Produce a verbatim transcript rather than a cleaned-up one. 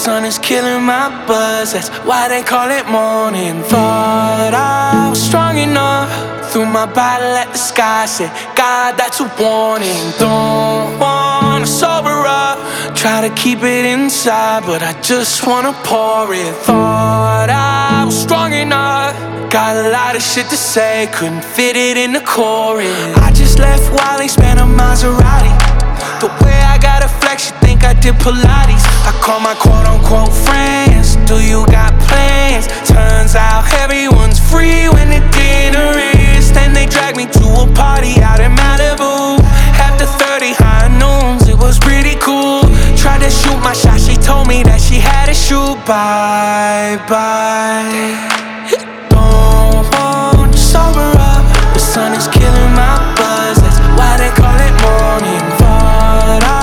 sun is killing my buzz, that's why they call it morning. Thought I was strong enough, threw my bottle at the sky, said, God, that's a warning. Don't wanna sober up, try to keep it inside, but I just wanna pour it. Thought I was strong enough, got a lot of shit to say, couldn't fit it in the chorus. I just left Wally, spent a Maserati. The way I gotta flex, you think I did Pilates. I call my quote-unquote friends, do you got plans? Turns out everyone's free when the dinner is. Then they drag me to a party out in Malibu. After thirty high noons, it was pretty cool. Tried to shoot my shot, she told me that she had to shoot. Bye, bye.